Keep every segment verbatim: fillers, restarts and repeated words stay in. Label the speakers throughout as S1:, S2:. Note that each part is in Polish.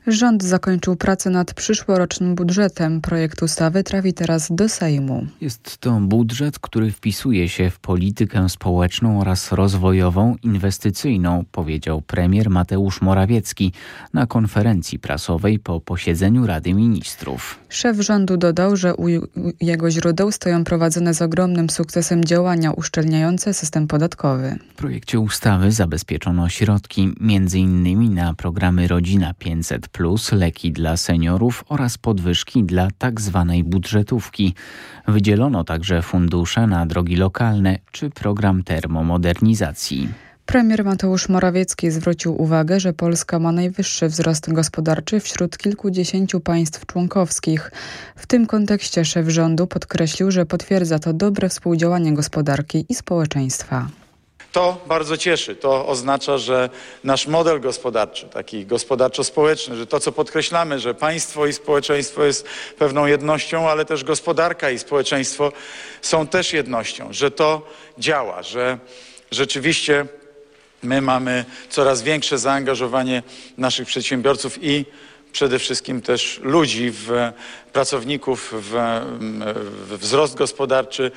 S1: Rząd zakończył pracę nad przyszłorocznym budżetem. Projekt ustawy trafi teraz do Sejmu.
S2: Jest to budżet, który wpisuje się w politykę społeczną oraz rozwojową, inwestycyjną, powiedział premier Mateusz Morawiecki na konferencji prasowej po posiedzeniu Rady Ministrów.
S1: Szef rządu dodał, że u jego źródeł stoją prowadzone z ogromnym sukcesem działania uszczelniające system podatkowy.
S2: W projekcie ustawy zabezpieczono środki między innymi na programy Rodzina pięćset plus, leki dla seniorów oraz podwyżki dla tak zwanej budżetówki. Wydzielono także fundusze na drogi lokalne czy program termomodernizacji.
S1: Premier Mateusz Morawiecki zwrócił uwagę, że Polska ma najwyższy wzrost gospodarczy wśród kilkudziesięciu państw członkowskich. W tym kontekście szef rządu podkreślił, że potwierdza to dobre współdziałanie gospodarki i społeczeństwa.
S3: To bardzo cieszy. To oznacza, że nasz model gospodarczy, taki gospodarczo-społeczny, że to, co podkreślamy, że państwo i społeczeństwo jest pewną jednością, ale też gospodarka i społeczeństwo są też jednością, że to działa, że rzeczywiście my mamy coraz większe zaangażowanie naszych przedsiębiorców i przede wszystkim też ludzi, w pracowników, w, w wzrost gospodarczy.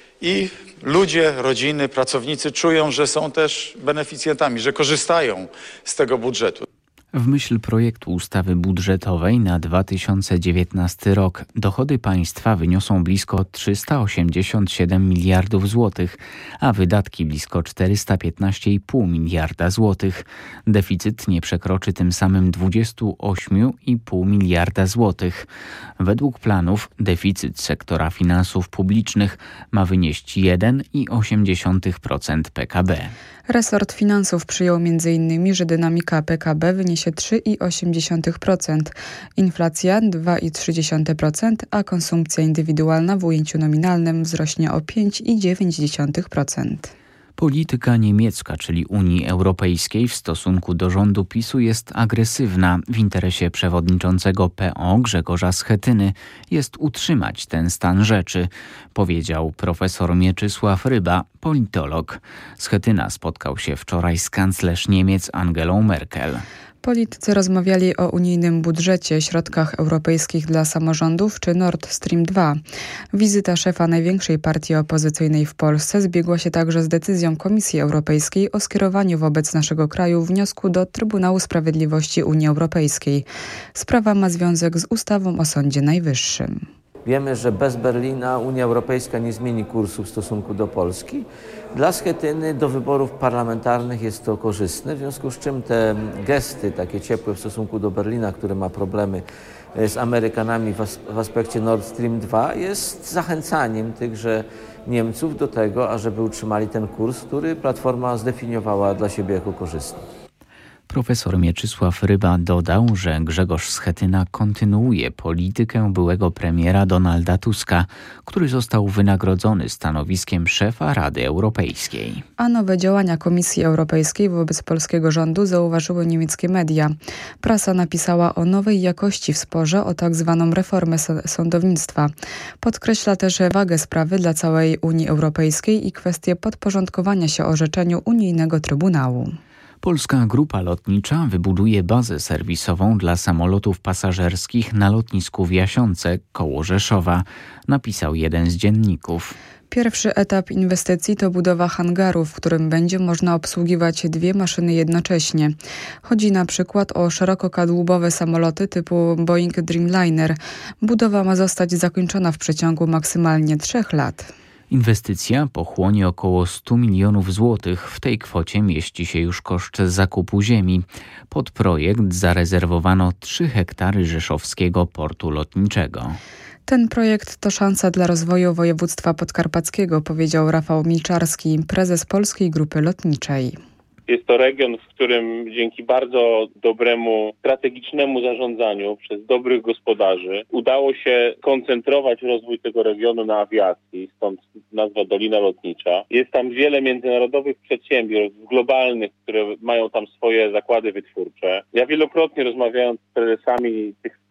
S3: I ludzie, rodziny, pracownicy czują, że są też beneficjentami, że korzystają z tego budżetu.
S2: W myśl projektu ustawy budżetowej na dwa tysiące dziewiętnasty rok dochody państwa wyniosą blisko trzysta osiemdziesiąt siedem miliardów złotych, a wydatki blisko czterysta piętnaście i pół miliarda złotych. Deficyt nie przekroczy tym samym dwadzieścia osiem i pół miliarda złotych. Według planów deficyt sektora finansów publicznych ma wynieść jeden przecinek osiem procent P K B.
S1: Resort finansów przyjął między innymi, że dynamika P K B wyniesie trzy przecinek osiem procent, inflacja dwa przecinek trzy procent, a konsumpcja indywidualna w ujęciu nominalnym wzrośnie o pięć przecinek dziewięć procent.
S2: Polityka niemiecka, czyli Unii Europejskiej w stosunku do rządu PiSu jest agresywna. W interesie przewodniczącego P O Grzegorza Schetyny jest utrzymać ten stan rzeczy, powiedział profesor Mieczysław Ryba, politolog. Schetyna spotkał się wczoraj z kanclerz Niemiec Angelą Merkel.
S1: Politycy rozmawiali o unijnym budżecie, środkach europejskich dla samorządów czy Nord Stream dwa. Wizyta szefa największej partii opozycyjnej w Polsce zbiegła się także z decyzją Komisji Europejskiej o skierowaniu wobec naszego kraju wniosku do Trybunału Sprawiedliwości Unii Europejskiej. Sprawa ma związek z ustawą o Sądzie Najwyższym.
S4: Wiemy, że bez Berlina Unia Europejska nie zmieni kursu w stosunku do Polski. Dla Schetyny do wyborów parlamentarnych jest to korzystne, w związku z czym te gesty takie ciepłe w stosunku do Berlina, który ma problemy z Amerykanami w aspekcie Nord Stream dwa, jest zachęcaniem tychże Niemców do tego, ażeby utrzymali ten kurs, który Platforma zdefiniowała dla siebie jako korzystny.
S2: Profesor Mieczysław Ryba dodał, że Grzegorz Schetyna kontynuuje politykę byłego premiera Donalda Tuska, który został wynagrodzony stanowiskiem szefa Rady Europejskiej.
S1: A nowe działania Komisji Europejskiej wobec polskiego rządu zauważyły niemieckie media. Prasa napisała o nowej jakości w sporze o tak zwaną reformę sądownictwa. Podkreśla też wagę sprawy dla całej Unii Europejskiej i kwestię podporządkowania się orzeczeniu unijnego Trybunału.
S2: Polska Grupa Lotnicza wybuduje bazę serwisową dla samolotów pasażerskich na lotnisku w Jasionce koło Rzeszowa, napisał jeden z dzienników.
S1: Pierwszy etap inwestycji to budowa hangaru, w którym będzie można obsługiwać dwie maszyny jednocześnie. Chodzi na przykład o szerokokadłubowe samoloty typu Boeing Dreamliner. Budowa ma zostać zakończona w przeciągu maksymalnie trzech lat.
S2: Inwestycja pochłonie około sto milionów złotych. W tej kwocie mieści się już koszt zakupu ziemi. Pod projekt zarezerwowano trzy hektary rzeszowskiego portu lotniczego.
S1: Ten projekt to szansa dla rozwoju województwa podkarpackiego, powiedział Rafał Milczarski, prezes Polskiej Grupy Lotniczej.
S5: Jest to region, w którym dzięki bardzo dobremu strategicznemu zarządzaniu przez dobrych gospodarzy udało się koncentrować rozwój tego regionu na awiacji, stąd nazwa Dolina Lotnicza. Jest tam wiele międzynarodowych przedsiębiorstw globalnych, które mają tam swoje zakłady wytwórcze. Ja wielokrotnie rozmawiając z prezesami tych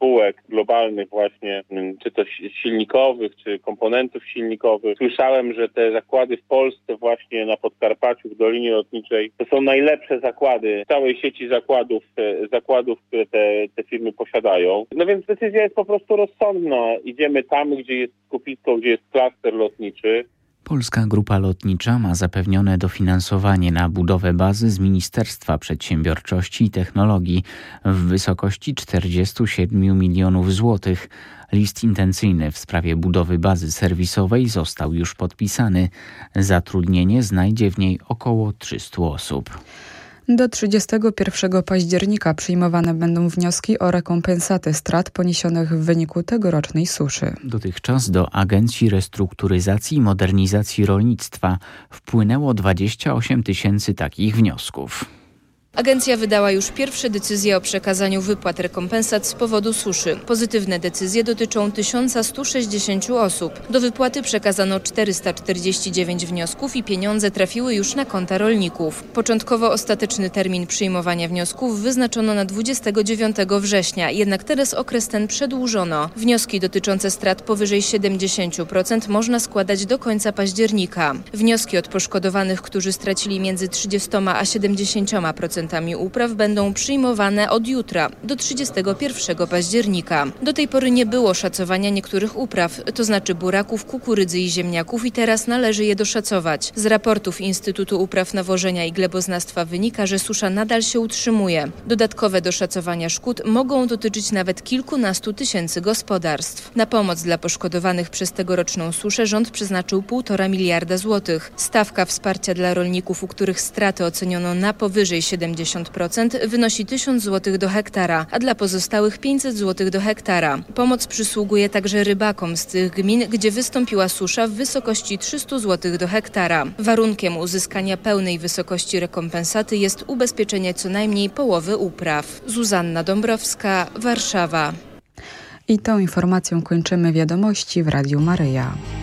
S5: spółek globalnych właśnie, czy to silnikowych, czy komponentów silnikowych. Słyszałem, że te zakłady w Polsce właśnie na Podkarpaciu, w Dolinie Lotniczej, to są najlepsze zakłady całej sieci zakładów, zakładów, które te, te firmy posiadają. No więc decyzja jest po prostu rozsądna. Idziemy tam, gdzie jest skupisko, gdzie jest klaster lotniczy.
S2: Polska Grupa Lotnicza ma zapewnione dofinansowanie na budowę bazy z Ministerstwa Przedsiębiorczości i Technologii w wysokości czterdzieści siedem milionów złotych. List intencyjny w sprawie budowy bazy serwisowej został już podpisany. Zatrudnienie znajdzie w niej około trzysta osób.
S1: Do trzydziestego pierwszego października przyjmowane będą wnioski o rekompensaty strat poniesionych w wyniku tegorocznej suszy.
S2: Dotychczas do Agencji Restrukturyzacji i Modernizacji Rolnictwa wpłynęło dwadzieścia osiem tysięcy takich wniosków.
S6: Agencja wydała już pierwsze decyzje o przekazaniu wypłat rekompensat z powodu suszy. Pozytywne decyzje dotyczą tysiąc sto sześćdziesiąt osób. Do wypłaty przekazano czterysta czterdzieści dziewięć wniosków i pieniądze trafiły już na konta rolników. Początkowo ostateczny termin przyjmowania wniosków wyznaczono na dwudziestego dziewiątego września, jednak teraz okres ten przedłużono. Wnioski dotyczące strat powyżej siedemdziesiąt procent można składać do końca października. Wnioski od poszkodowanych, którzy stracili między trzydziestoma a siedemdziesięcioma procentami upraw będą przyjmowane od jutra, do trzydziestego pierwszego października. Do tej pory nie było szacowania niektórych upraw, to znaczy buraków, kukurydzy i ziemniaków i teraz należy je doszacować. Z raportów Instytutu Upraw Nawożenia i Gleboznawstwa wynika, że susza nadal się utrzymuje. Dodatkowe doszacowania szkód mogą dotyczyć nawet kilkunastu tysięcy gospodarstw. Na pomoc dla poszkodowanych przez tegoroczną suszę rząd przeznaczył półtora miliarda złotych. Stawka wsparcia dla rolników, u których straty oceniono na powyżej siedemdziesiąt procent, wynosi tysiąc złotych do hektara, a dla pozostałych pięćset złotych do hektara. Pomoc przysługuje także rybakom z tych gmin, gdzie wystąpiła susza w wysokości trzysta złotych do hektara. Warunkiem uzyskania pełnej wysokości rekompensaty jest ubezpieczenie co najmniej połowy upraw. Zuzanna Dąbrowska, Warszawa.
S1: I tą informacją kończymy wiadomości w Radiu Maryja.